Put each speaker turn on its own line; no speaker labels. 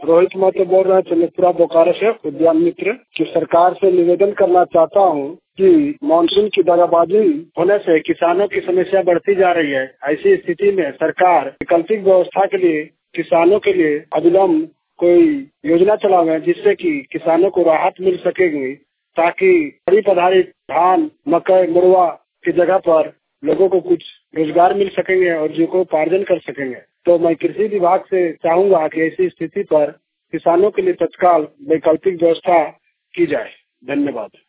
रोहित महतो बोल रहे हैं चंद्रपुरा बोकारो से उद्यान मित्र की सरकार से निवेदन करना चाहता हूँ कि मानसून की दगाबाजी होने से किसानों की समस्या बढ़ती जा रही है। ऐसी स्थिति में सरकार वैकल्पिक व्यवस्था के लिए किसानों के लिए अविलंब कोई योजना चलावे जिससे कि किसानों को राहत मिल सकेगी, ताकि खरीफ आधारित धान, मकई, मुड़वा की जगह पर लोगों को कुछ रोजगार मिल सकेंगे और जीविकोपार्जन कर सकेंगे। तो मैं कृषि विभाग से चाहूंगा कि ऐसी स्थिति पर किसानों के लिए तत्काल वैकल्पिक व्यवस्था की जाए। धन्यवाद।